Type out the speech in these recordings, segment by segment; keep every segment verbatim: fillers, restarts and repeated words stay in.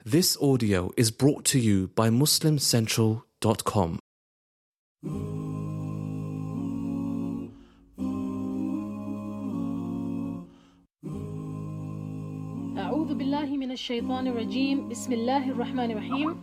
This audio is brought to you by muslim central dot com. أعوذ بالله من الشيطان الرجيم بسم الله الرحمن الرحيم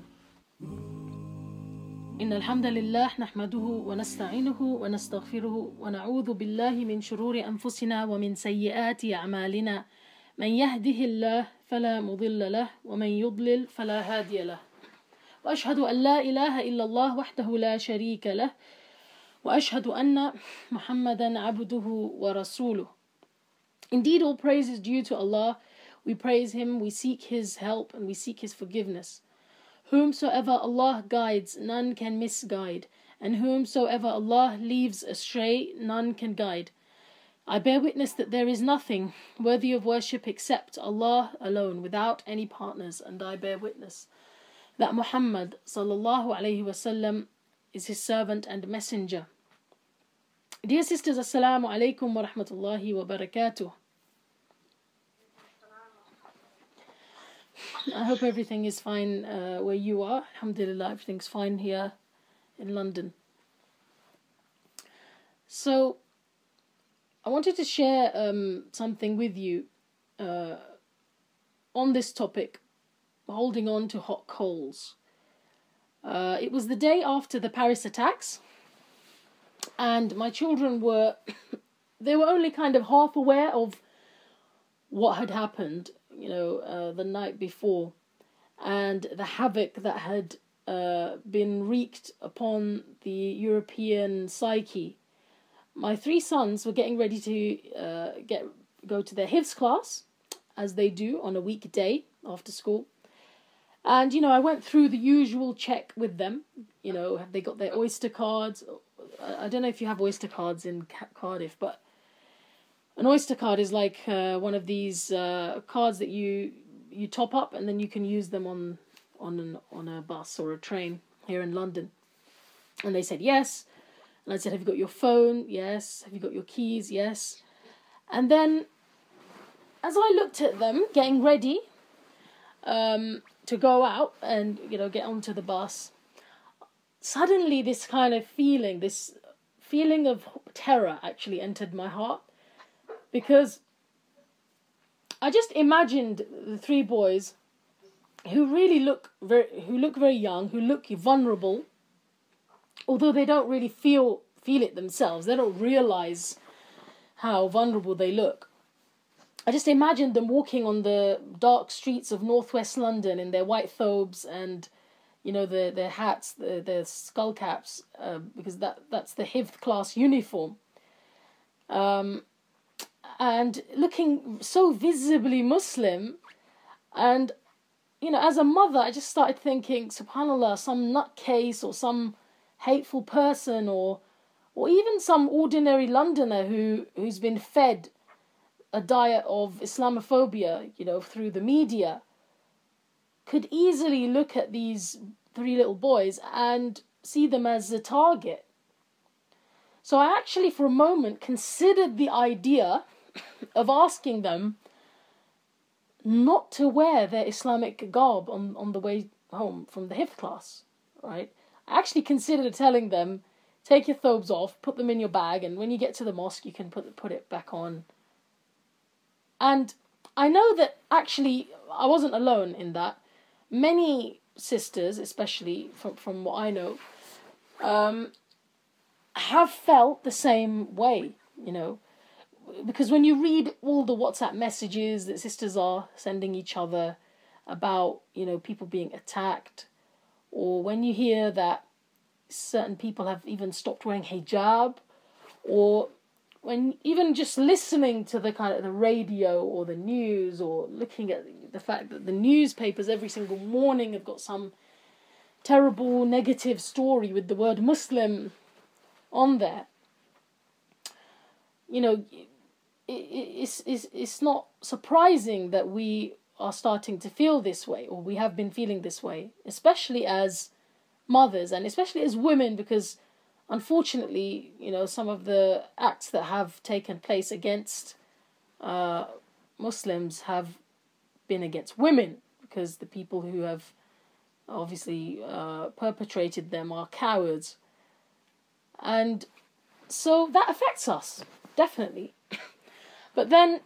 إن الحمد لله نحمده ونستعينه ونستغفره ونعوذ بالله من شرور أنفسنا ومن سيئات أعمالنا من يهده الله فلا مضل له ومن يضلل فلا هادي له وأشهد أن لا إله إلا الله وحده لا شريك له وأشهد أن محمدا عبده ورسوله. Indeed, all praise is due to Allah. We praise Him, we seek His help, and we seek His forgiveness. Whomsoever Allah guides, none can misguide, and whomsoever Allah leaves astray, none can guide. I bear witness that there is nothing worthy of worship except Allah alone, without any partners, and I bear witness that Muhammad sallallahu alaihi wasallam is His servant and messenger. Dear sisters, assalamu alaikum wa rahmatullahi wa barakatuh. I hope everything is fine uh, where you are. Alhamdulillah, everything's fine here in London. So, I wanted to share um, something with you uh, on this topic, holding on to hot coals. Uh, it was the day after the Paris attacks, and my children were, they were only kind of half aware of what had happened, you know, uh, the night before, and the havoc that had uh, been wreaked upon the European psyche. My three sons were getting ready to uh, get go to their Hifz class, as they do on a weekday after school. And, you know, I went through the usual check with them. You know, have they got their Oyster cards? I don't know if you have Oyster cards in Cardiff, but an Oyster card is like uh, one of these uh, cards that you you top up and then you can use them on on an, on a bus or a train here in London. And they said yes. And I said, have you got your phone? Yes. Have you got your keys? Yes. And then as I looked at them getting ready um, to go out and, you know, get onto the bus, suddenly this kind of feeling, this feeling of terror actually entered my heart. Because I just imagined the three boys who really look very, who look very young, who look vulnerable, although they don't really feel feel it themselves. They don't realize how vulnerable they look. I just imagined them walking on the dark streets of northwest London in their white thobes and, you know, their their hats, their, their skull caps, uh, because that that's the Hifz class uniform. Um. And looking so visibly Muslim, and, you know, as a mother, I just started thinking, subhanAllah, some nutcase or some hateful person or or even some ordinary Londoner who, who's been fed a diet of Islamophobia, you know, through the media, could easily look at these three little boys and see them as a target. So I actually, for a moment, considered the idea of asking them not to wear their Islamic garb on, on the way home from the Hifz class, right? I actually considered telling them, take your thobes off, put them in your bag, and when you get to the mosque, you can put put it back on. And I know that actually I wasn't alone in that. Many sisters, especially from, from what I know, um, have felt the same way, you know. Because when you read all the WhatsApp messages that sisters are sending each other about, you know, people being attacked, or when you hear that certain people have even stopped wearing hijab, or when even just listening to the kind of the radio or the news, or looking at the fact that the newspapers every single morning have got some terrible negative story with the word Muslim on there, you know, it's, it's, it's not surprising that we are starting to feel this way, or we have been feeling this way, especially as mothers and especially as women, because unfortunately, you know, some of the acts that have taken place against uh, Muslims have been against women, because the people who have obviously uh, perpetrated them are cowards. And so that affects us, definitely. But then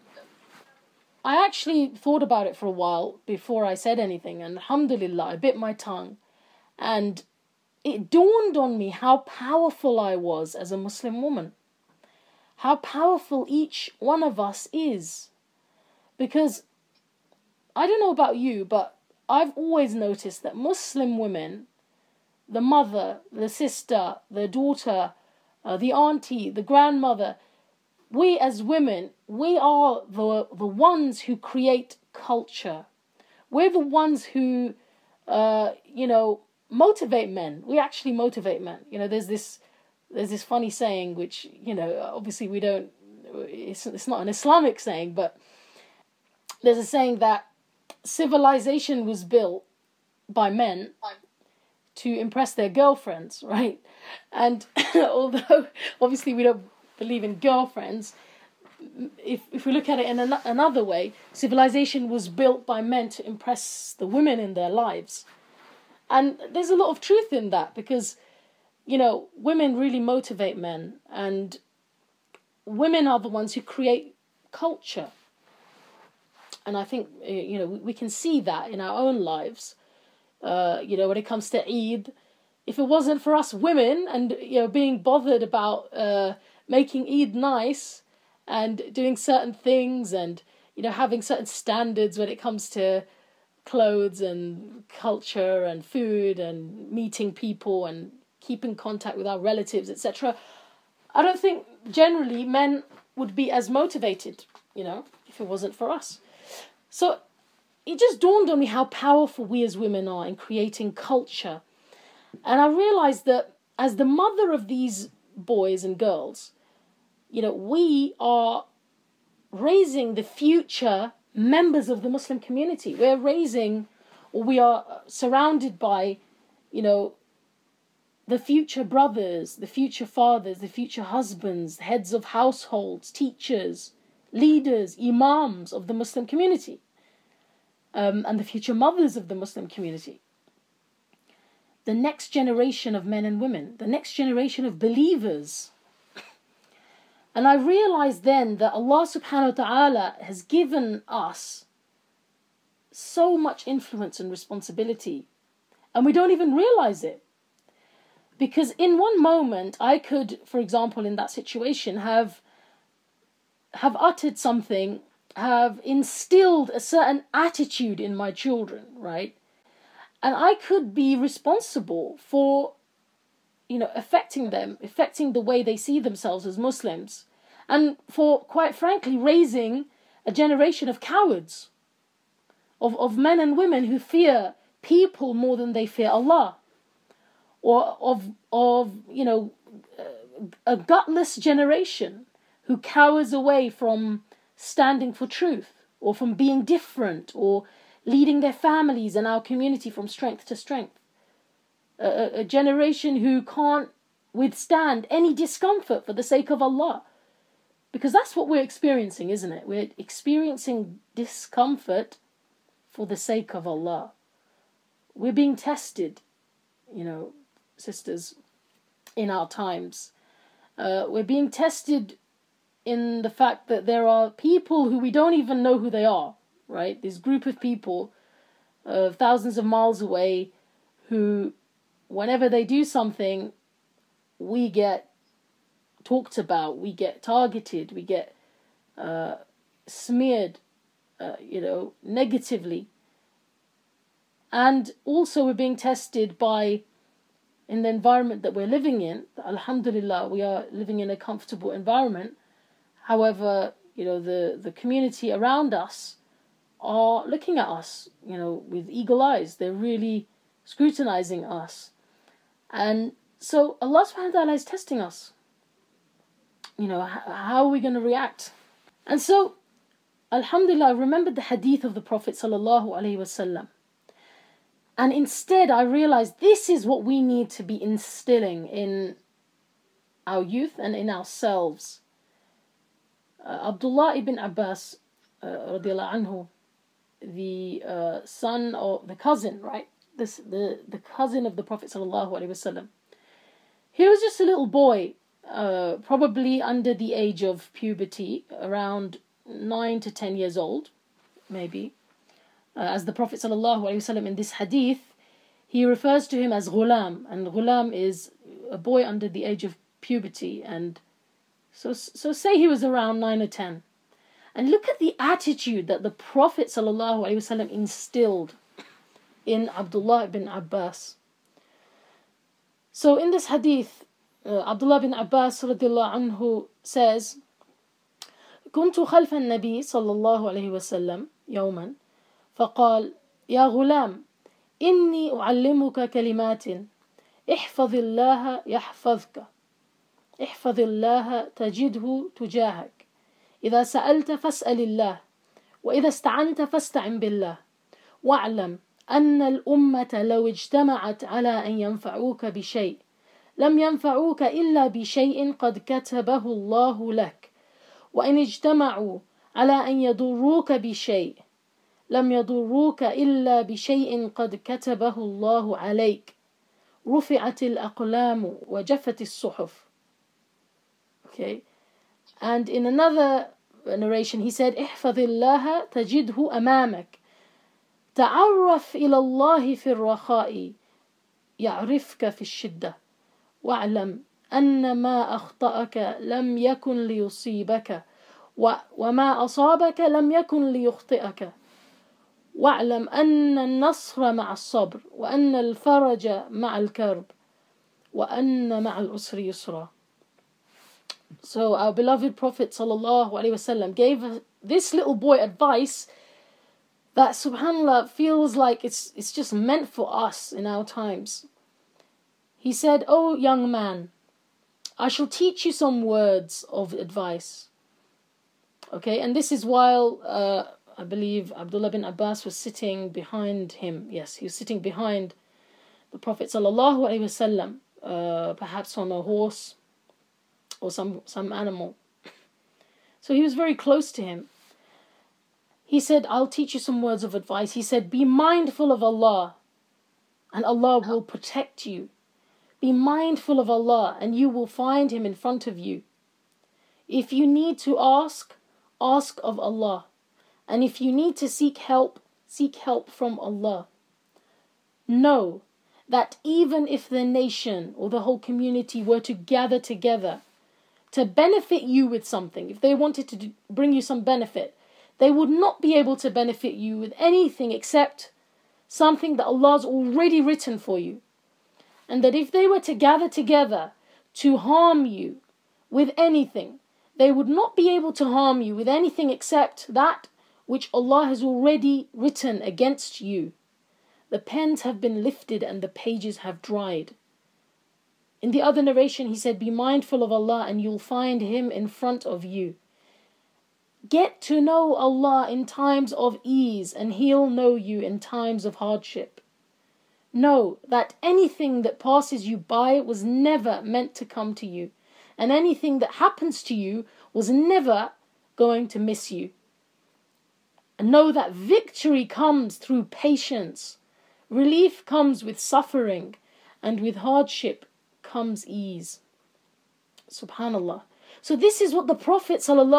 I actually thought about it for a while before I said anything, and alhamdulillah, I bit my tongue. And it dawned on me how powerful I was as a Muslim woman. How powerful each one of us is. Because, I don't know about you, but I've always noticed that Muslim women, the mother, the sister, the daughter, uh, the auntie, the grandmother, we as women, we are the, the ones who create culture. We're the ones who, uh, you know, motivate men. We actually motivate men. You know, there's this there's this funny saying which, you know, obviously we don't, it's, it's not an Islamic saying, but there's a saying that civilization was built by men to impress their girlfriends, right? And although obviously we don't believe in girlfriends, if if we look at it in an, another way, civilization was built by men to impress the women in their lives. And there's a lot of truth in that, because, you know, women really motivate men, and women are the ones who create culture. And I think, you know, we can see that in our own lives. Uh, you know, when it comes to Eid, if it wasn't for us women and, you know, being bothered about uh, making Eid nice and doing certain things and, you know, having certain standards when it comes to clothes and culture and food and meeting people and keeping contact with our relatives, et cetera, I don't think generally men would be as motivated, you know, if it wasn't for us. So it just dawned on me how powerful we as women are in creating culture. And I realized that as the mother of these boys and girls, you know, we are raising the future members of the Muslim community. We're raising, or we are surrounded by, you know, the future brothers, the future fathers, the future husbands, heads of households, teachers, leaders, imams of the Muslim community, um, and the future mothers of the Muslim community. The next generation of men and women, the next generation of believers. And I realized then that Allah subhanahu wa ta'ala has given us so much influence and responsibility, and we don't even realize it. Because in one moment, I could, for example, in that situation, have, have uttered something, have instilled a certain attitude in my children, right? And I could be responsible for, you know, affecting them, affecting the way they see themselves as Muslims, and for, quite frankly, raising a generation of cowards, of, of men and women who fear people more than they fear Allah, or of, of you know, a gutless generation who cowers away from standing for truth, or from being different, or leading their families and our community from strength to strength. A, a generation who can't withstand any discomfort for the sake of Allah. Because that's what we're experiencing, isn't it? We're experiencing discomfort for the sake of Allah. We're being tested, you know, sisters, in our times. Uh, we're being tested in the fact that there are people who we don't even know who they are, right? This group of people, uh, thousands of miles away, who, whenever they do something, we get talked about, we get targeted, we get uh, smeared, uh, you know, negatively. And also we're being tested by, in the environment that we're living in, alhamdulillah, we are living in a comfortable environment. However, you know, the, the community around us are looking at us, you know, with eagle eyes. They're really scrutinizing us. And so Allah subhanahu wa ta'ala is testing us. You know, how are we going to react? And so, alhamdulillah, I remembered the hadith of the Prophet sallallahu alaihi wasallam. And instead I realized this is what we need to be instilling in our youth and in ourselves. Uh, Abdullah ibn Abbas, uh, radiallahu anhu, the uh, son or the cousin, right? This the the cousin of the Prophet sallallahu alaihi wasallam. He was just a little boy, uh, probably under the age of puberty, around nine to ten years old, maybe. Uh, as the Prophet sallallahu alaihi wasallam in this hadith, he refers to him as ghulam, and ghulam is a boy under the age of puberty, and so so say he was around nine or ten. And look at the attitude that the Prophet sallallahu alaihi wasallam instilled in Abdullah ibn Abbas. So in this hadith, uh, Abdullah ibn Abbas radiallahu anhu says, كنت خلف النبي صلى الله عليه وسلم يوما فقال يا غلام إني أعلمك كلمات احفظ الله يحفظك احفظ الله تجده تجاهك إذا سألت فاسأل الله وإذا استعنت فاستعن بالله واعلم أن الأمة لو اجتمعت على أن ينفعوك بشيء لم ينفعوك إلا بشيء قد كتبه الله لك وإن اجتمعوا على أن يضروك بشيء لم يضروك إلا بشيء قد كتبه الله عليك رفعت الأقلام وجفت الصحف. Okay. And in another narration he said احفظ الله تجده أمامك تعرف إلى الله في الرخاء يعرفك في الشدة واعلم أن ما أخطأك لم يكن ليصيبك وما أصابك لم يكن ليخطئك واعلم أن النصر مع الصبر وأن الفرج مع الكرب وأن مع العسر يسرا. So our beloved Prophet sallallahu alaihi wasallam gave this little boy advice that subhanallah feels like it's it's just meant for us in our times. He said, "Oh young man, I shall teach you some words of advice." Okay, and this is while uh, I believe Abdullah bin Abbas was sitting behind him. Yes, he was sitting behind the Prophet sallallahu alaihi wasallam, uh, perhaps on a horse or some some animal. So he was very close to him. He said, "I'll teach you some words of advice." He said, "Be mindful of Allah, and Allah will protect you. Be mindful of Allah, and you will find Him in front of you. If you need to ask, ask of Allah. And if you need to seek help, seek help from Allah. Know that even if the nation or the whole community were to gather together to benefit you with something, if they wanted to bring you some benefit, they would not be able to benefit you with anything except something that Allah's already written for you. And that if they were to gather together to harm you with anything, they would not be able to harm you with anything except that which Allah has already written against you. The pens have been lifted and the pages have dried." In the other narration he said, "Be mindful of Allah and you'll find Him in front of you." Get to know Allah in times of ease and He'll know you in times of hardship. Know that anything that passes you by was never meant to come to you, and anything that happens to you was never going to miss you. And know that victory comes through patience, relief comes with suffering, and with hardship comes ease. Subhanallah. So this is what the Prophet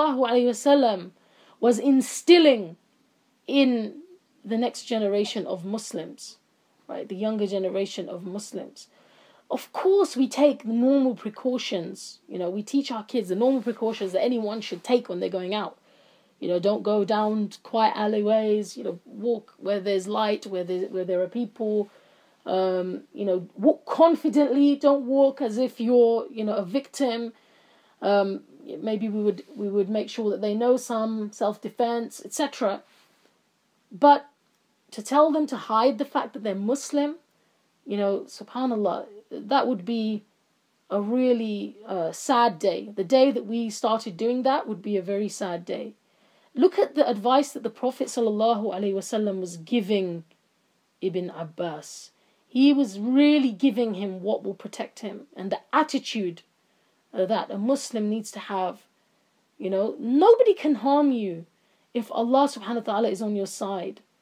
ﷺ was instilling in the next generation of Muslims, right? The younger generation of Muslims. Of course, we take the normal precautions. You know, we teach our kids the normal precautions that anyone should take when they're going out. You know, don't go down quiet alleyways. You know, walk where there's light, where there where there are people. Um, you know, walk confidently. Don't walk as if you're, you know, a victim. Um, maybe we would we would make sure that they know some self-defense, et cetera. But to tell them to hide the fact that they're Muslim, you know, subhanallah, that would be a really uh, sad day. The day that we started doing that would be a very sad day. Look at the advice that the Prophet ﷺ was giving Ibn Abbas. He was really giving him what will protect him, and the attitude that a Muslim needs to have. You know, nobody can harm you if Allah subhanahu wa ta'ala is on your side.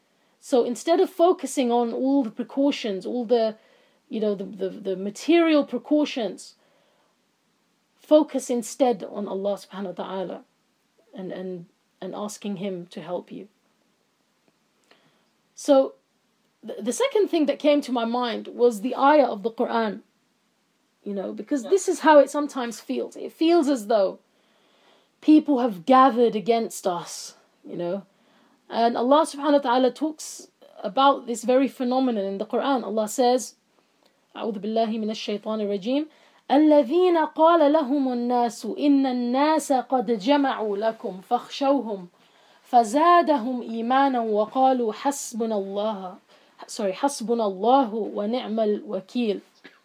So instead of focusing on all the precautions, all the, you know, the, the, the material precautions, focus instead on Allah subhanahu wa ta'ala and, and, and asking Him to help you. So the, the second thing that came to my mind was the ayah of the Quran. You know, because this is how it sometimes feels. It feels as though people have gathered against us, you know. And Allah subhanahu wa ta'ala talks about this very phenomenon in the Quran. Allah says, أعوذ بالله من الشيطان الرجيم الذين قال لهم الناس إن الناس قد جمعوا لكم فاخشوهم فزادهم إيمانا وقالوا حسبنا الله sorry حسبنا الله ونعم الوكيل.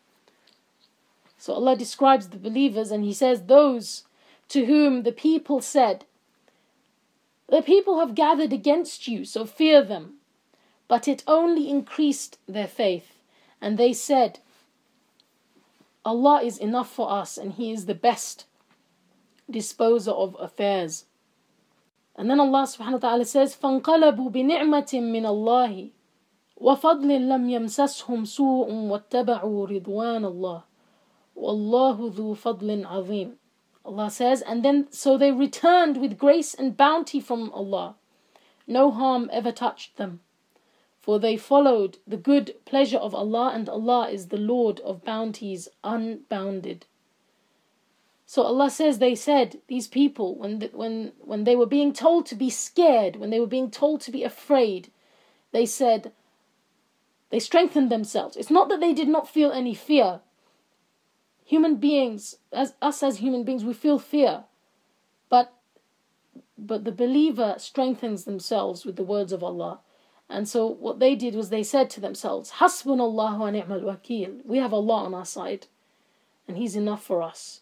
So Allah describes the believers and He says, those to whom the people said, the people have gathered against you, so fear them. But it only increased their faith. And they said, Allah is enough for us and He is the best disposer of affairs. And then Allah subhanahu wa ta'ala says, فَانْقَلَبُوا بِنِعْمَةٍ مِّنَ اللَّهِ وَفَضْلٍ لَمْ يَمْسَسْهُمْ سُوءٌ وَاتَّبَعُوا رِضْوَانَ اللَّهِ وَاللَّهُ ذُو فَضْلٍ عَظِيمٍ. Allah says, and then so they returned with grace and bounty from Allah. No harm ever touched them, for they followed the good pleasure of Allah, and Allah is the Lord of bounties unbounded. So Allah says, they said, these people, when, the, when, when they were being told to be scared, when they were being told to be afraid, they said, they strengthened themselves. It's not that they did not feel any fear. Human beings, as us as human beings, we feel fear. But, but the believer strengthens themselves with the words of Allah. And so what they did was they said to themselves, Hasbunallahu wa ni'mal wakeel. We have Allah on our side, and He's enough for us.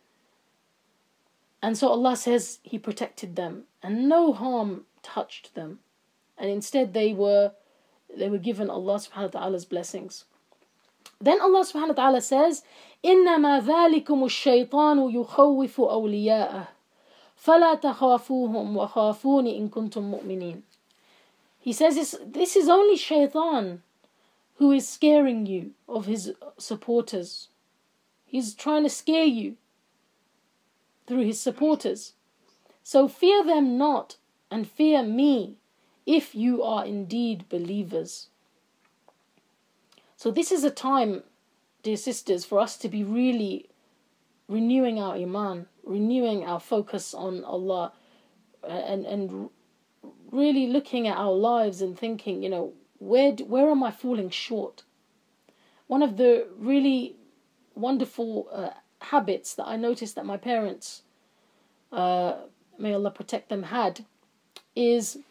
And so Allah says He protected them, and no harm touched them. And instead they were they were given Allah subhanahu wa ta'ala's blessings. Then Allah subhanahu wa ta'ala says, إِنَّمَا ذَلِكُمُ الشَّيْطَانُ يُخَوِّفُ أَوْلِيَاءَهُ فَلَا تَخَافُوهُمْ وَخَافُونِ إِن كُنتُم مُؤْمِنِينَ. He says this, this is only shaitan who is scaring you of his supporters. He's trying to scare you through his supporters. So fear them not, and fear me, if you are indeed believers. So this is a time, dear sisters, for us to be really renewing our iman, renewing our focus on Allah, and and really looking at our lives and thinking, you know, where where am I falling short? One of the really wonderful uh, habits that I noticed that my parents, uh, may Allah protect them, had, is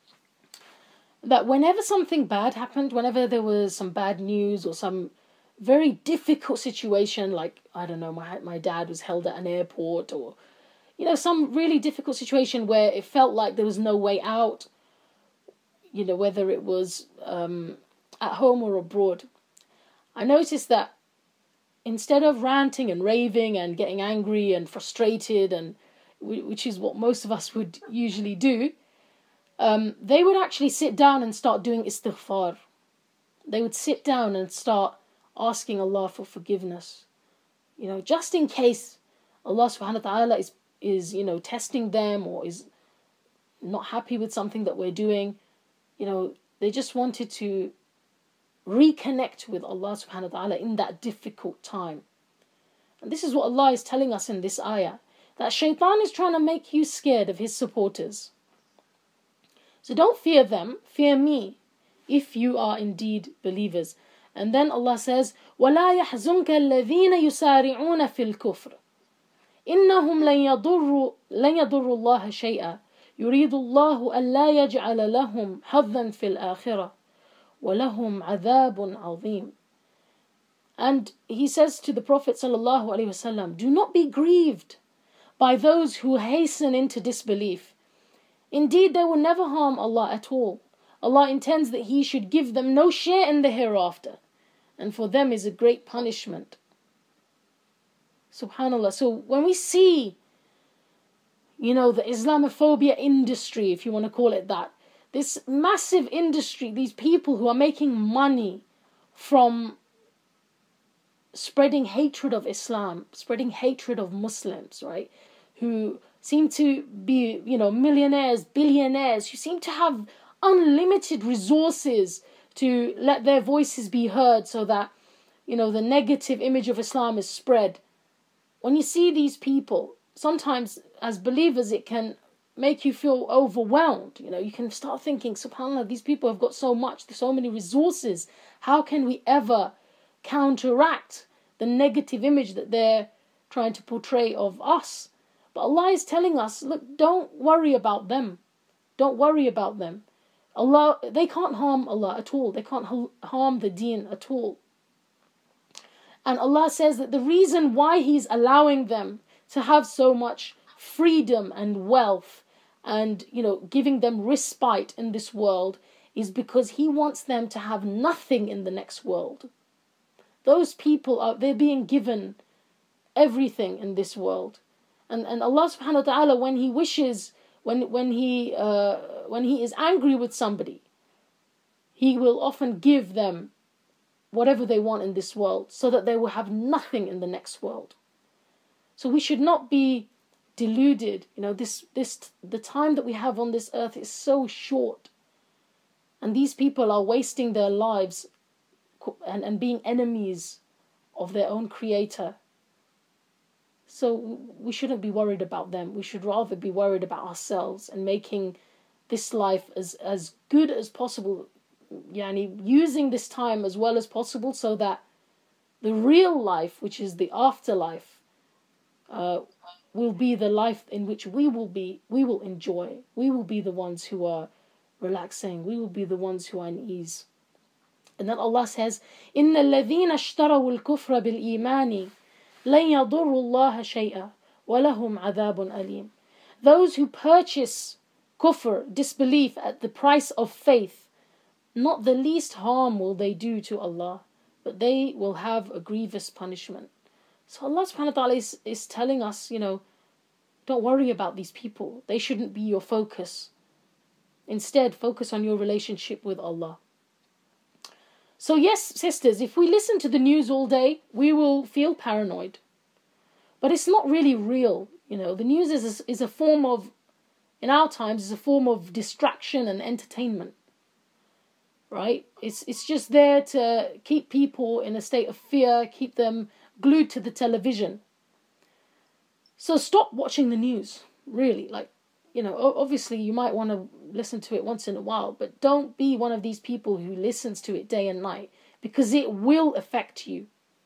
that whenever something bad happened, whenever there was some bad news or some very difficult situation, like, I don't know, my my dad was held at an airport, or, you know, some really difficult situation where it felt like there was no way out, you know, whether it was um, at home or abroad, I noticed that instead of ranting and raving and getting angry and frustrated, and which is what most of us would usually do, um, they would actually sit down and start doing istighfar. They would sit down and start asking Allah for forgiveness, you know, just in case Allah subhanahu wa ta'ala is, is, you know, testing them or is not happy with something that we're doing. You know, they just wanted to reconnect with Allah subhanahu wa ta'ala in that difficult time. And this is what Allah is telling us in this ayah, that shaitan is trying to make you scared of his supporters. So don't fear them, fear me, if you are indeed believers. And then Allah says, وَلَا يَحْزُنْكَ الَّذِينَ يُسَارِعُونَ فِي الْكُفْرِ إِنَّهُمْ لَن يَضُرُّوا لَن يَضُرُّوا اللَّهَ شَيْئًا يُرِيدُ اللَّهُ أَلَّا يَجْعَلَ لَهُمْ حَظًّا فِي الْآخِرَةِ وَلَهُمْ عَذَابٌ عَظِيمٌ. And he says to the Prophet sallallahu alaihi wasallam, do not be grieved by those who hasten into disbelief. Indeed, they will never harm Allah at all. Allah intends that He should give them no share in the hereafter, and for them is a great punishment. Subhanallah. So when we see, you know, the Islamophobia industry, if you want to call it that, this massive industry, these people who are making money from spreading hatred of Islam, spreading hatred of Muslims, right? Who seem to be, you know, millionaires, billionaires, who seem to have unlimited resources to let their voices be heard so that, you know, the negative image of Islam is spread. When you see these people, sometimes as believers it can make you feel overwhelmed. You know, you can start thinking, subhanAllah, these people have got so much, so many resources. How can we ever counteract the negative image that they're trying to portray of us? But Allah is telling us, look, don't worry about them. Don't worry about them. Allah, they can't harm Allah at all. They can't harm the deen at all. And Allah says that the reason why He's allowing them to have so much freedom and wealth and, you know, giving them respite in this world is because He wants them to have nothing in the next world. Those people are, they're being given everything in this world. And and Allah subhanahu wa ta'ala, when He wishes, when when He uh, when He is angry with somebody, He will often give them whatever they want in this world so that they will have nothing in the next world. So we should not be deluded. You know, this this the time that we have on this earth is so short. And these people are wasting their lives and, and being enemies of their own creator. So we shouldn't be worried about them. We should rather be worried about ourselves and making this life as, as good as possible. Yani, using this time as well as possible so that the real life, which is the afterlife, uh, will be the life in which we will be, we will enjoy. We will be the ones who are relaxing. We will be the ones who are in ease. And then Allah says, إِنَّ الَّذِينَ اشْتَرَوُا الْكُفْرَ بِالْإِيمَانِ لَنْ يَضُرُّوا اللَّهَ شَيْئًا وَلَهُمْ عَذَابٌ أَلِيمٌ. Those who purchase kufr, disbelief, at the price of faith, not the least harm will they do to Allah, but they will have a grievous punishment. So Allah subhanahu wa ta'ala is, is telling us, you know, don't worry about these people. They shouldn't be your focus. Instead, focus on your relationship with Allah. So yes, sisters, if we listen to the news all day, we will feel paranoid. But it's not really real. You know, the news is a, is a form of, in our times, is a form of distraction and entertainment. Right? It's it's just there to keep people in a state of fear, keep them glued to the television. So stop watching the news, really. Like, you know, obviously you might want to listen to it once in a while, but don't be one of these people who listens to it day and night, because it will affect you.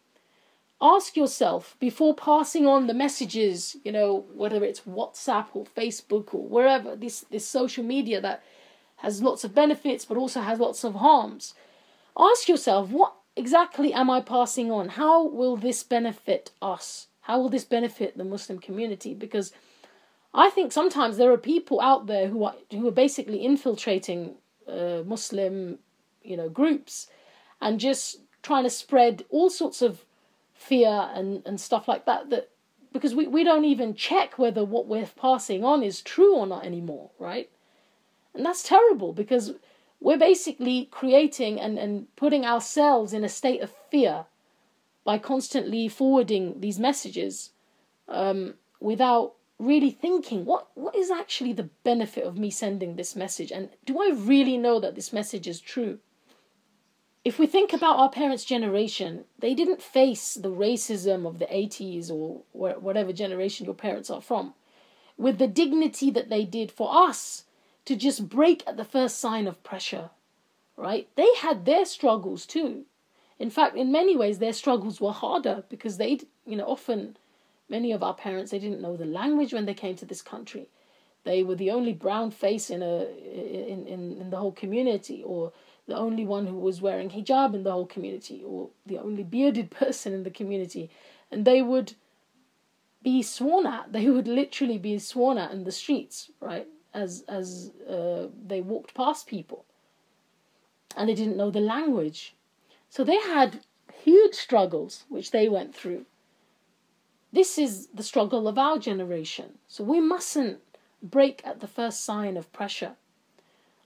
Ask yourself before passing on the messages, you know, whether it's WhatsApp or Facebook or wherever, this, this social media that has lots of benefits but also has lots of harms. Ask yourself, what exactly am I passing on? How will this benefit us? How will this benefit the Muslim community? Because I think sometimes there are people out there who are who are basically infiltrating uh, Muslim, you know, groups and just trying to spread all sorts of fear and, and stuff like that, that because we, we don't even check whether what we're passing on is true or not anymore, right? And that's terrible, because we're basically creating and, and putting ourselves in a state of fear by constantly forwarding these messages um, without really thinking, what what is actually the benefit of me sending this message? And do I really know that this message is true? If we think about our parents' generation, they didn't face the racism of the eighties or whatever generation your parents are from with the dignity that they did. For us to just break at the first sign of pressure, right? They had their struggles too. In fact, in many ways, their struggles were harder because they, you know, often, many of our parents, they didn't know the language when they came to this country. They were the only brown face in a in, in, in the whole community, or the only one who was wearing hijab in the whole community, or the only bearded person in the community. And they would be sworn at. They would literally be sworn at in the streets, right? As as uh, they walked past people, and they didn't know the language, so they had huge struggles which they went through. This is the struggle of our generation, so we mustn't break at the first sign of pressure.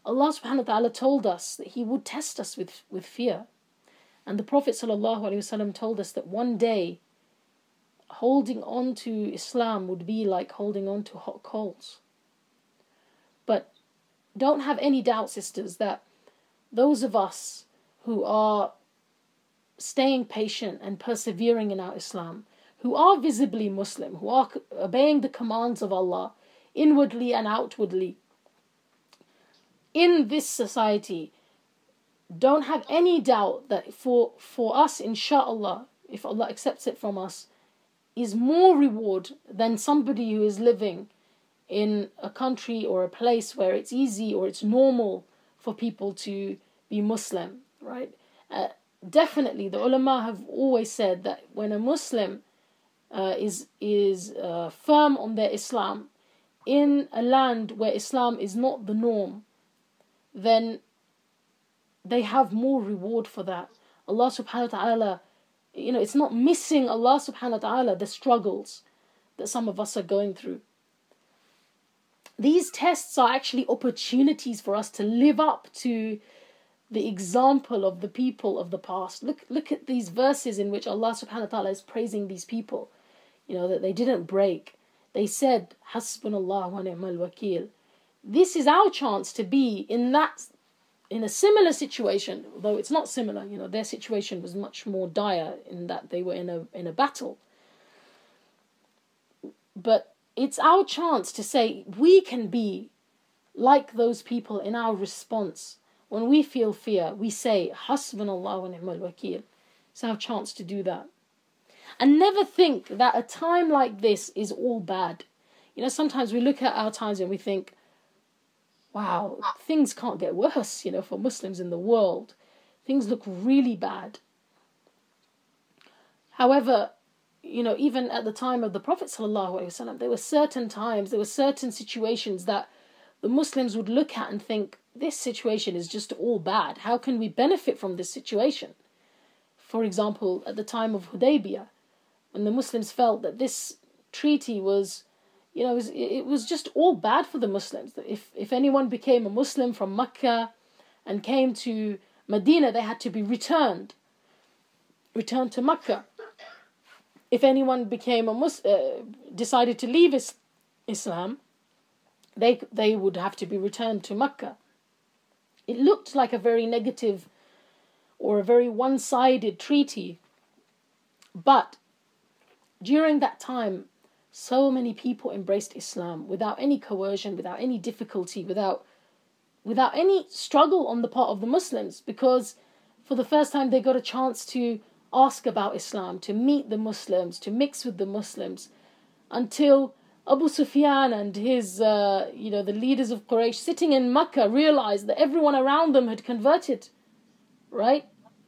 Allah subhanahu wa ta'ala told us that He would test us with, with fear. And the Prophet sallallahu alaihi wasallam told us that one day holding on to Islam would be like holding on to hot coals. But don't have any doubt, sisters, that those of us who are staying patient and persevering in our Islam, who are visibly Muslim, who are obeying the commands of Allah inwardly and outwardly, in this society, don't have any doubt that for, for us, inshaAllah, if Allah accepts it from us, is more reward than somebody who is living in a country or a place where it's easy or it's normal for people to be Muslim, right? Uh, definitely, the ulama have always said that when a Muslim uh, is, is uh, firm on their Islam, in a land where Islam is not the norm, then they have more reward for that. Allah subhanahu wa ta'ala, you know, it's not missing Allah subhanahu wa ta'ala the struggles that some of us are going through. These tests are actually opportunities for us to live up to the example of the people of the past. Look, look at these verses in which Allah subhanahu wa ta'ala is praising these people. You know, that they didn't break. They said, Hasbunallah wa ni'mal wakil. This is our chance to be in that, in a similar situation, although it's not similar. You know, their situation was much more dire in that they were in a in a battle. But it's our chance to say we can be like those people in our response. When we feel fear, we say, Hasbunallah wa ni'mal wakil. It's our chance to do that. And never think that a time like this is all bad. You know, sometimes we look at our times and we think, wow, things can't get worse, you know, for Muslims in the world. Things look really bad. However, you know, even at the time of the Prophet ﷺ, there were certain times, there were certain situations that the Muslims would look at and think, this situation is just all bad. How can we benefit from this situation? For example, at the time of Hudaybiyah, when the Muslims felt that this treaty was, you know, it was, it was just all bad for the Muslims. If if anyone became a Muslim from Mecca and came to Medina, they had to be returned, returned to Mecca. If anyone became a Muslim, uh, decided to leave is, Islam, they they would have to be returned to Mecca. It looked like a very negative or a very one-sided treaty, but during that time, so many people embraced Islam without any coercion, without any difficulty, without without any struggle on the part of the Muslims, because for the first time they got a chance to ask about Islam, to meet the Muslims, to mix with the Muslims, until Abu Sufyan and his, uh, you know, the leaders of Quraysh sitting in Mecca realized that everyone around them had converted, right?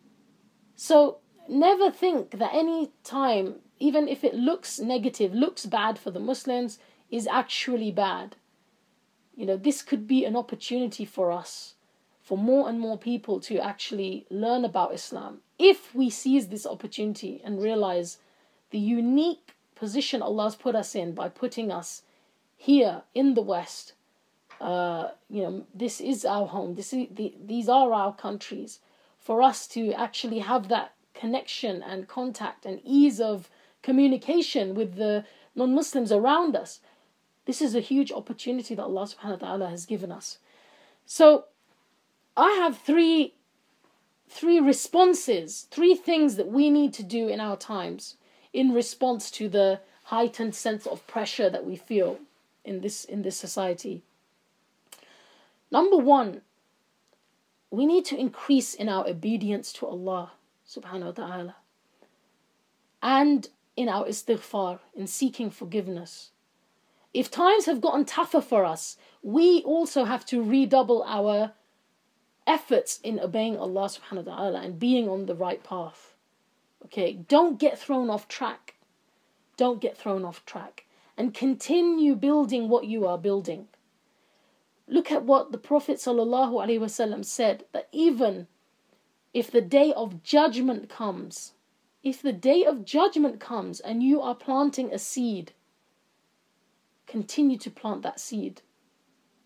So never think that any time, even if it looks negative, looks bad for the Muslims, is actually bad. You know, this could be an opportunity for us, for more and more people to actually learn about Islam. If we seize this opportunity and realize the unique position Allah's put us in by putting us here in the West, uh, you know, this is our home. This is the, these are our countries. For us to actually have that connection and contact and ease of communication with the non-Muslims around us, this is a huge opportunity that Allah subhanahu wa ta'ala has given us. So I have three three responses, three things that we need to do in our times in response to the heightened sense of pressure that we feel in this in this society. Number one, we need to increase in our obedience to Allah subhanahu wa ta'ala and in our istighfar, in seeking forgiveness. If times have gotten tougher for us, we also have to redouble our efforts in obeying Allah subhanahu wa ta'ala and being on the right path. Okay, don't get thrown off track. Don't get thrown off track. And continue building what you are building. Look at what the Prophet sallallahu alaihi wasallam said, that even if the day of judgment comes, if the day of judgment comes and you are planting a seed, continue to plant that seed.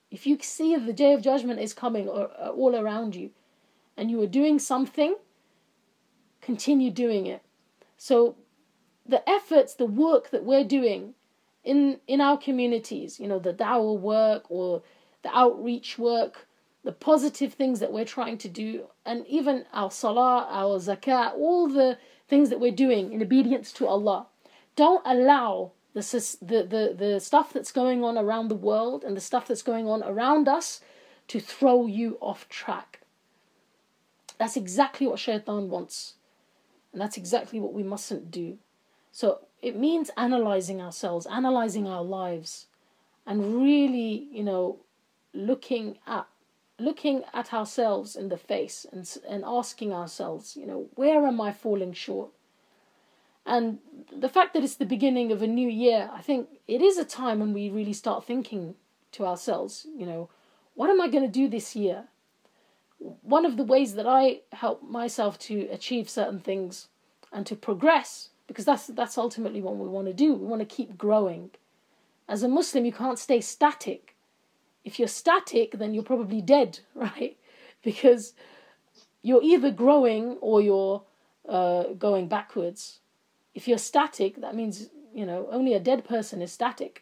If you see the day of judgment is coming or, or all around you, and you are doing something, continue doing it. So the efforts, the work that we're doing in, in our communities, you know, the da'wah work or the outreach work, the positive things that we're trying to do, and even our salah, our zakah, all the things that we're doing in obedience to Allah, don't allow the, the, the, the stuff that's going on around the world and the stuff that's going on around us to throw you off track. That's exactly what shaitan wants. And that's exactly what we mustn't do. So it means analyzing ourselves, analyzing our lives, and really, you know, looking at looking at ourselves in the face and and asking ourselves, you know, where am I falling short? And the fact that it's the beginning of a new year, I think it is a time when we really start thinking to ourselves, you know, what am I going to do this year? One of the ways that I help myself to achieve certain things and to progress, because that's that's ultimately what we want to do. We want to keep growing. As a Muslim, you can't stay static. If you're static, then you're probably dead, right? Because you're either growing or you're uh, going backwards. If you're static, that means, you know, only a dead person is static.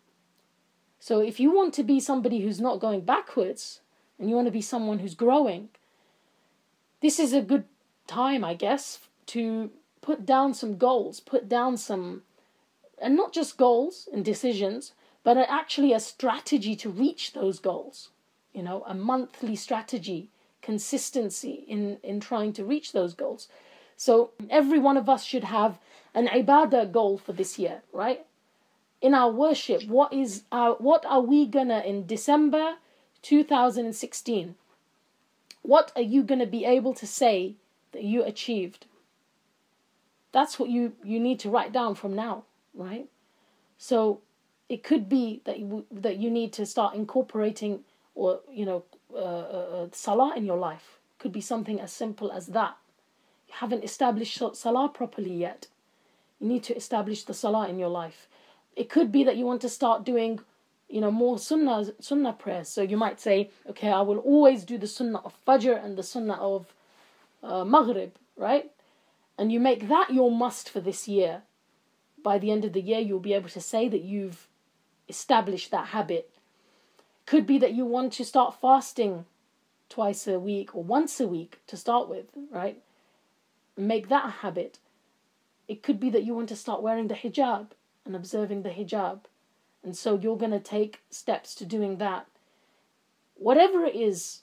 So if you want to be somebody who's not going backwards, and you want to be someone who's growing, this is a good time, I guess, to put down some goals, put down some, and not just goals and decisions, but actually a strategy to reach those goals. You know, a monthly strategy, consistency in, in trying to reach those goals. So every one of us should have an ibadah goal for this year, right? In our worship, what is our, what are we gonna in December two thousand sixteen, what are you going to be able to say that you achieved? That's what you, you need to write down from now, right? So it could be that you, that you need to start incorporating or, you know, uh, uh, salah in your life. Could be something as simple as that. You haven't established salah properly yet. You need to establish the salah in your life. It could be that you want to start doing, you know, more sunnah, sunnah prayers. So you might say, okay, I will always do the sunnah of Fajr and the sunnah of uh, Maghrib, right? And you make that your must for this year. By the end of the year, you'll be able to say that you've established that habit. Could be that you want to start fasting twice a week or once a week to start with, right? Make that a habit. It could be that you want to start wearing the hijab and observing the hijab. And so you're going to take steps to doing that. Whatever it is,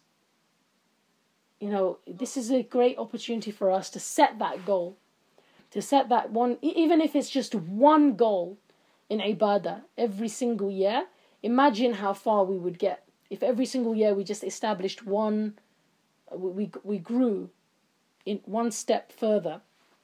you know, this is a great opportunity for us to set that goal. To set that one, even if it's just one goal in ibadah every single year. Imagine how far we would get if every single year we just established one, we, we grew in one step further.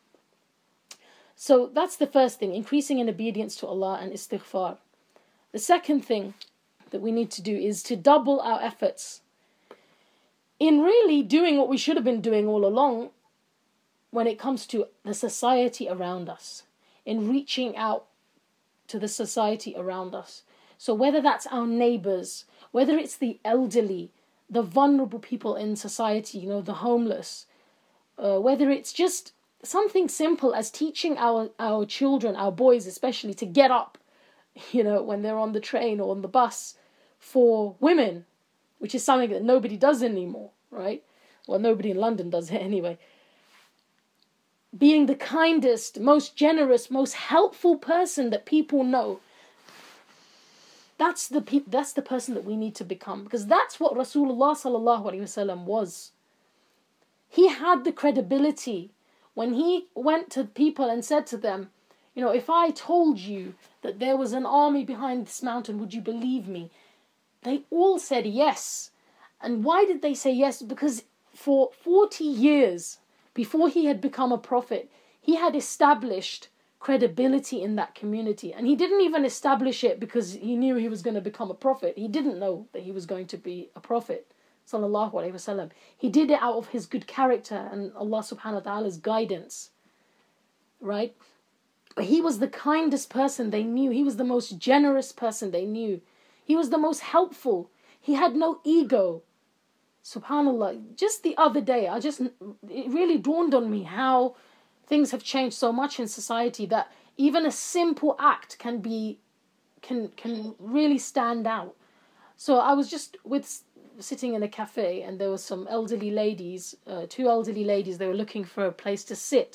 So that's the first thing, increasing in obedience to Allah and istighfar. The second thing that we need to do is to double our efforts in really doing what we should have been doing all along when it comes to the society around us, in reaching out to the society around us. So whether that's our neighbors, whether it's the elderly, the vulnerable people in society, you know, the homeless, uh, whether it's just something simple as teaching our, our children, our boys especially, to get up, you know, when they're on the train or on the bus for women, which is something that nobody does anymore, right? Well, nobody in London does it anyway. Being the kindest, most generous, most helpful person that people know. That's the pe- that's the person that we need to become, because that's what Rasulullah sallallahu alaihi wasallam was. He had the credibility when he went to people and said to them, you know, if I told you that there was an army behind this mountain, would you believe me? They all said yes. And why did they say yes? Because for forty years before he had become a prophet, he had established credibility in that community. And he didn't even establish it because he knew he was going to become a prophet. He didn't know that he was going to be a prophet, sallallahu alaihi wasallam. He did it out of his good character and Allah subhanahu wa ta'ala's guidance, right? But he was the kindest person they knew. He was the most generous person they knew. He was the most helpful. He had no ego. Subhanallah. Just the other day, I just, it really dawned on me how things have changed so much in society that even a simple act can be, can can really stand out. So I was just with sitting in a cafe, and there were some elderly ladies, uh, two elderly ladies. They were looking for a place to sit,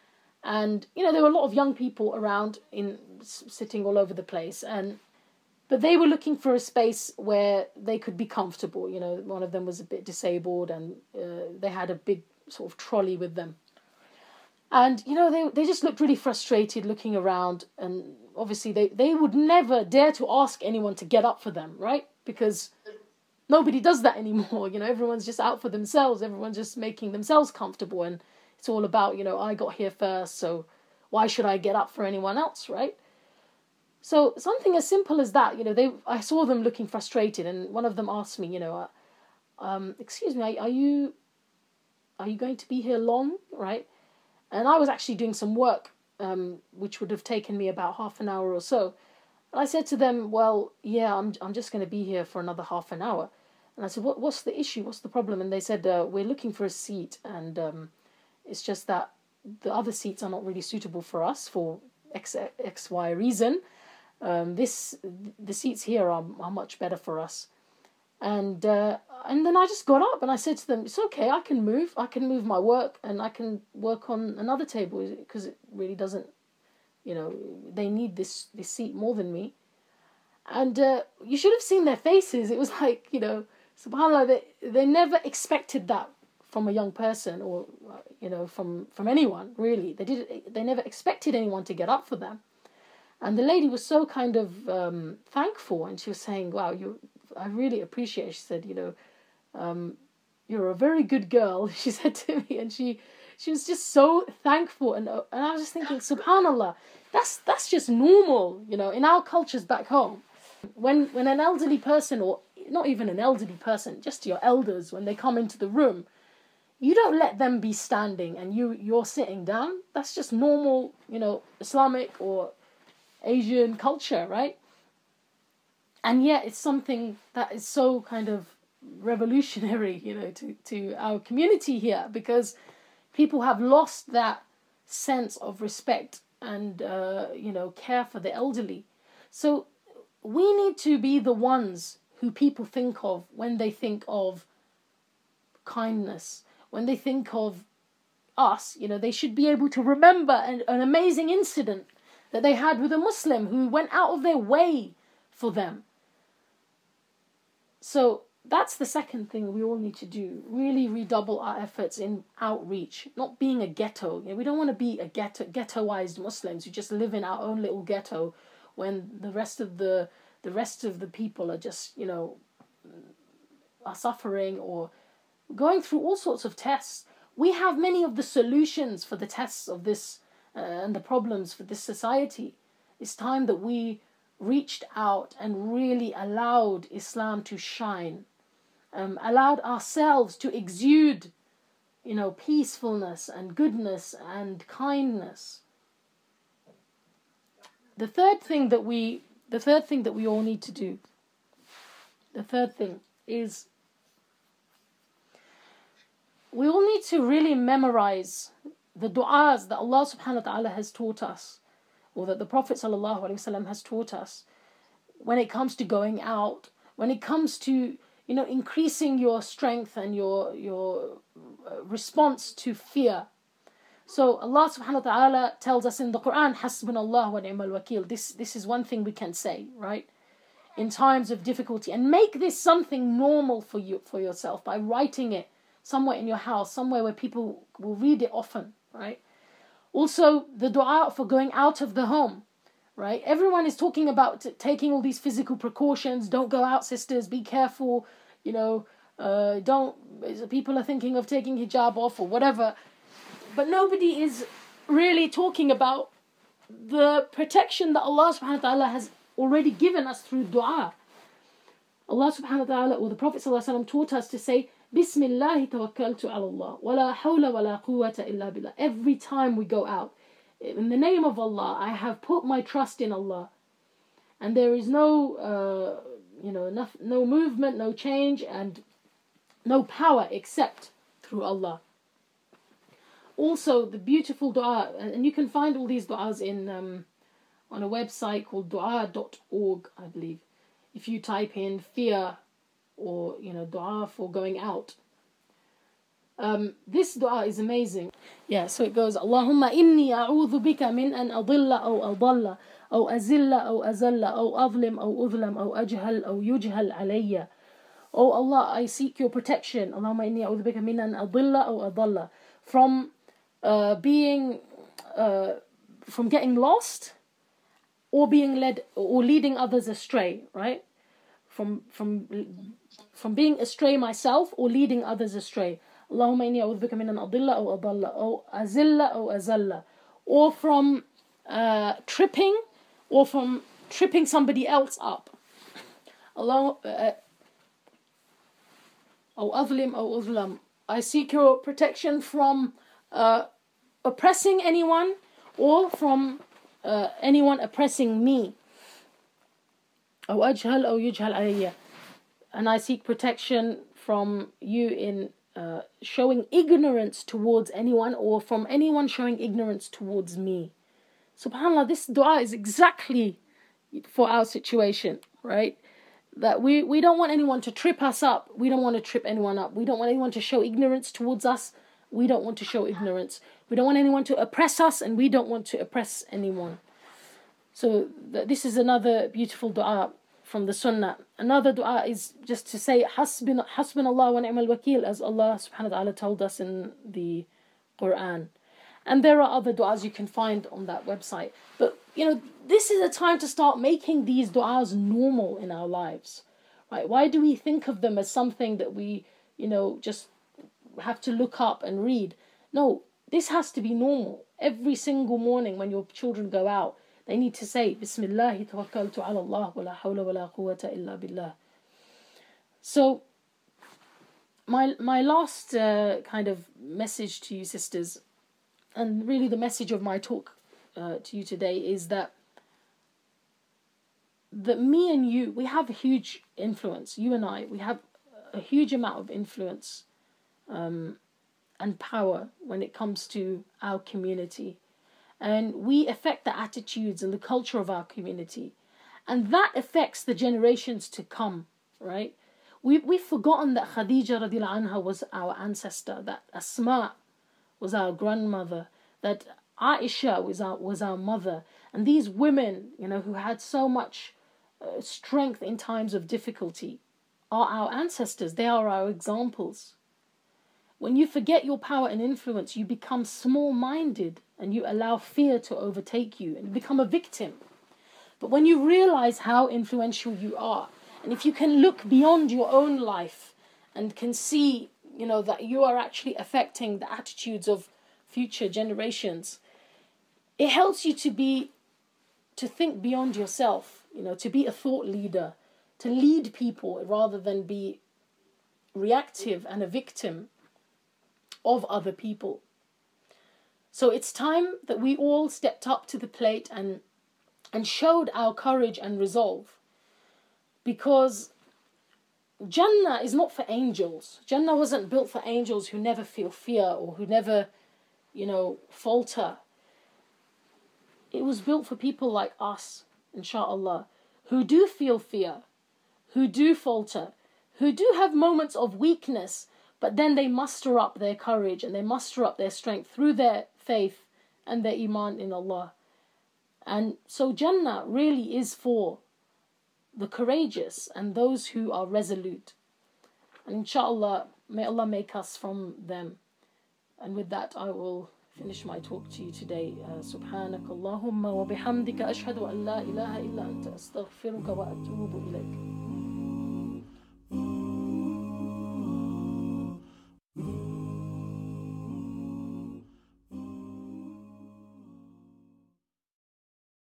and you know there were a lot of young people around, in sitting all over the place, and but they were looking for a space where they could be comfortable. You know, one of them was a bit disabled, and uh, they had a big sort of trolley with them. And, you know, they they just looked really frustrated looking around. And obviously they, they would never dare to ask anyone to get up for them, right? Because nobody does that anymore. You know, everyone's just out for themselves. Everyone's just making themselves comfortable. And it's all about, you know, I got here first, so why should I get up for anyone else, right? So something as simple as that, you know, they I saw them looking frustrated. And one of them asked me, you know, um, excuse me, are, are you are you going to be here long, right? And I was actually doing some work, um, which would have taken me about half an hour or so. And I said to them, well, yeah, I'm I'm just going to be here for another half an hour. And I said, what what's the issue? What's the problem? And they said, uh, we're looking for a seat, and um, it's just that the other seats are not really suitable for us for X, X Y reason. Um, this the seats here are, are much better for us. And uh, and then I just got up and I said to them, it's okay, I can move. I can move my work, and I can work on another table, because it really doesn't, you know, they need this, this seat more than me. And uh, you should have seen their faces. It was like, you know, subhanAllah, they, they never expected that from a young person, or, you know, from, from anyone, really. They did, they never expected anyone to get up for them. And the lady was so kind of um, thankful, and she was saying, wow, you I really appreciate it. She said, you know, um, you're a very good girl, she said to me, and she she was just so thankful. And uh, and I was just thinking, subhanAllah, that's that's just normal, you know, in our cultures back home. When when an elderly person, or not even an elderly person, just your elders, when they come into the room, you don't let them be standing and you, you're sitting down. That's just normal, you know, Islamic or Asian culture, right? And yet it's something that is so kind of revolutionary, you know, to, to our community here, because people have lost that sense of respect and, uh, you know, care for the elderly. So we need to be the ones who people think of when they think of kindness, when they think of us. You know, they should be able to remember an, an amazing incident that they had with a Muslim who went out of their way for them. So that's the second thing we all need to do. Really redouble our efforts in outreach, not being a ghetto. You know, we don't want to be a ghetto, ghettoized Muslims who just live in our own little ghetto when the rest of the the rest of the people are just, you know, are suffering or going through all sorts of tests. We have many of the solutions for the tests of this uh, and the problems for this society. It's time that we reached out and really allowed Islam to shine, um, allowed ourselves to exude, you know, peacefulness and goodness and kindness. The third thing that we, the third thing that we all need to do, the third thing is we all need to really memorize the du'as that Allah subhanahu wa ta'ala has taught us, or that the Prophet sallallahu alaihi wasallam has taught us, when it comes to going out, when it comes to, you know, increasing your strength and your your response to fear. So Allah subhanahu wa ta'ala tells us in the Quran, Hasbunallah wa ni'mal wakil. This this is one thing we can say, right? In times of difficulty, and make this something normal for you, for yourself, by writing it somewhere in your house, somewhere where people will read it often, right? Also, the dua for going out of the home, right? Everyone is talking about t- taking all these physical precautions. Don't go out, sisters. Be careful. You know, uh, don't. People are thinking of taking hijab off or whatever, but nobody is really talking about the protection that Allah subhanahu wa ta'ala has already given us through dua. Allah subhanahu wa ta'ala, or the Prophet sallallahu alaihi wasallam, taught us to say, Bismillah tawakkaltu ala Allah, wa la hawla wa la quwwata illa billah. Every time we go out, in the name of Allah, I have put my trust in Allah, and there is no uh, you know, enough, no movement, no change, and no power except through Allah. Also, the beautiful dua, and you can find all these du'as in um, on a website called dua dot org, I believe. If you type in fear or, you know, dua for going out. Um, this dua is amazing. Yeah, so it goes, Allahumma inni a'udhu bika min an adilla aw adalla aw azilla aw azalla aw adlim aw udlam aw ajhal aw yujhal alayya. Oh Allah, I seek your protection. Allahumma inni a'udhu bika min an adilla aw adalla. From uh, being, uh, from getting lost or being led or leading others astray, right? From, from, from being astray myself or leading others astray. Allahumma inni a'udhu bika min an adilla aw adalla aw azilla aw azalla. Or from uh, tripping or from tripping somebody else up. Allah, uh, aw adlim aw udlam. I seek your protection from uh, oppressing anyone or from uh, anyone oppressing me. Aw ajhal aw yujhal alayya. And I seek protection from you in uh, showing ignorance towards anyone or from anyone showing ignorance towards me. SubhanAllah, this dua is exactly for our situation, right? That we, we don't want anyone to trip us up. We don't want to trip anyone up. We don't want anyone to show ignorance towards us. We don't want to show ignorance. We don't want anyone to oppress us, and we don't want to oppress anyone. So th- this is another beautiful dua from the Sunnah. Another dua is just to say Hasbina, Hasbunallah wa ni'mal wakil, as Allah subhanahu wa ta'ala told us in the Quran. And there are other du'as you can find on that website. But, you know, this is a time to start making these du'as normal in our lives. Right? Why do we think of them as something that we, you know, just have to look up and read? No, this has to be normal. Every single morning when your children go out, they need to say, Bismillahi tawakkaltu ala Allah wa la hawla wa la quwwata illa billah. So, my, my last uh, kind of message to you sisters, and really the message of my talk uh, to you today is that that me and you, we have a huge influence. You and I, we have a huge amount of influence um, and power when it comes to our community. And we affect the attitudes and the culture of our community. And that affects the generations to come, right? We, we've forgotten that Khadija radiallahu anha was our ancestor, that Asma was our grandmother, that Aisha was our, was our mother. And these women, you know, who had so much uh, strength in times of difficulty are our ancestors. They are our examples. When you forget your power and influence, you become small-minded and you allow fear to overtake you and become a victim. But when you realize how influential you are, and if you can look beyond your own life and can see, you know, that you are actually affecting the attitudes of future generations, it helps you to be, to think beyond yourself, you know, to be a thought leader, to lead people rather than be reactive and a victim of other people. So it's time that we all stepped up to the plate and and showed our courage and resolve. Because Jannah is not for angels. Jannah wasn't built for angels who never feel fear or who never, you know, falter. It was built for people like us, inshallah, who do feel fear, who do falter, who do have moments of weakness, but then they muster up their courage and they muster up their strength through their faith and their iman in Allah. And so Jannah really is for the courageous and those who are resolute. And inshallah, may Allah make us from them. And with that, I will finish my talk to you today. Subhanaka Allahumma wa bihamdika ashhadu an la ilaha illa anta astaghfiruka wa atubu ilayk.